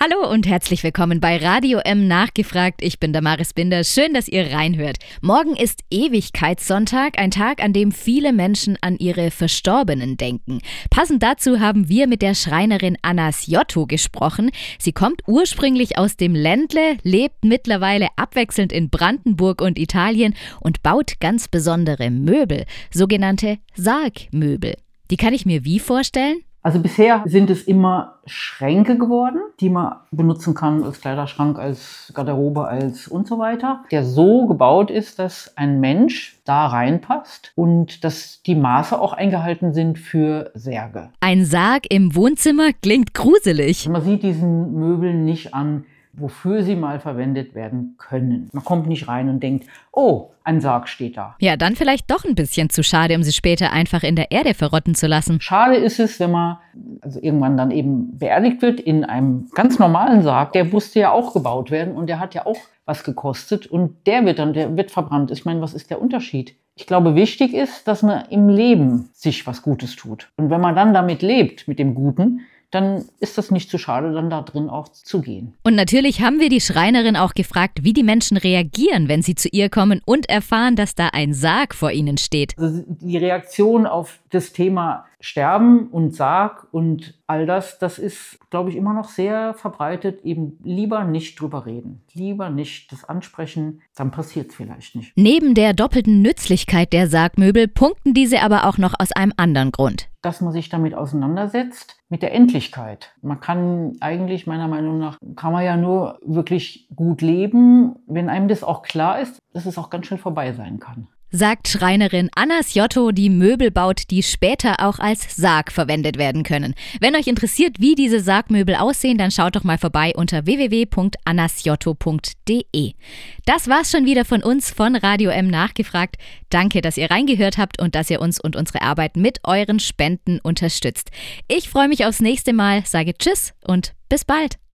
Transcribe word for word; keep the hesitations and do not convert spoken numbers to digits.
Hallo und herzlich willkommen bei Radio M Nachgefragt. Ich bin Damaris Binder. Schön, dass ihr reinhört. Morgen ist Ewigkeitssonntag, ein Tag, an dem viele Menschen an ihre Verstorbenen denken. Passend dazu haben wir mit der Schreinerin Anna Sciotto gesprochen. Sie kommt ursprünglich aus dem Ländle, lebt mittlerweile abwechselnd in Brandenburg und Italien und baut ganz besondere Möbel, sogenannte Sargmöbel. Die kann ich mir wie vorstellen? Also bisher sind es immer Schränke geworden, die man benutzen kann als Kleiderschrank, als Garderobe, als und so weiter, der so gebaut ist, dass ein Mensch da reinpasst und dass die Maße auch eingehalten sind für Särge. Ein Sarg im Wohnzimmer klingt gruselig. Man sieht diesen Möbeln nicht an, wofür sie mal verwendet werden können. Man kommt nicht rein und denkt, oh, ein Sarg steht da. Ja, dann vielleicht doch ein bisschen zu schade, um sie später einfach in der Erde verrotten zu lassen. Schade ist es, wenn man also irgendwann dann eben beerdigt wird in einem ganz normalen Sarg. Der musste ja auch gebaut werden und der hat ja auch was gekostet und der wird dann, der wird verbrannt. Ich meine, was ist der Unterschied? Ich glaube, wichtig ist, dass man im Leben sich was Gutes tut. Und wenn man dann damit lebt, mit dem Guten, dann ist das nicht zu schade, dann da drin auch zu gehen. Und natürlich haben wir die Schreinerin auch gefragt, wie die Menschen reagieren, wenn sie zu ihr kommen und erfahren, dass da ein Sarg vor ihnen steht. Also die Reaktion auf das Thema Sterben und Sarg und all das, das ist, glaube ich, immer noch sehr verbreitet. Eben lieber nicht drüber reden, lieber nicht das ansprechen, dann passiert es vielleicht nicht. Neben der doppelten Nützlichkeit der Sargmöbel punkten diese aber auch noch aus einem anderen Grund. Dass man sich damit auseinandersetzt, mit der Endlichkeit. Man kann eigentlich, meiner Meinung nach, kann man ja nur wirklich gut leben, wenn einem das auch klar ist, dass es auch ganz schnell vorbei sein kann. Sagt Schreinerin Anna Sciotto, die Möbel baut, die später auch als Sarg verwendet werden können. Wenn euch interessiert, wie diese Sargmöbel aussehen, dann schaut doch mal vorbei unter w w w punkt anna sciotto punkt d e. Das war's schon wieder von uns von Radio M Nachgefragt. Danke, dass ihr reingehört habt und dass ihr uns und unsere Arbeit mit euren Spenden unterstützt. Ich freue mich aufs nächste Mal, sage Tschüss und bis bald.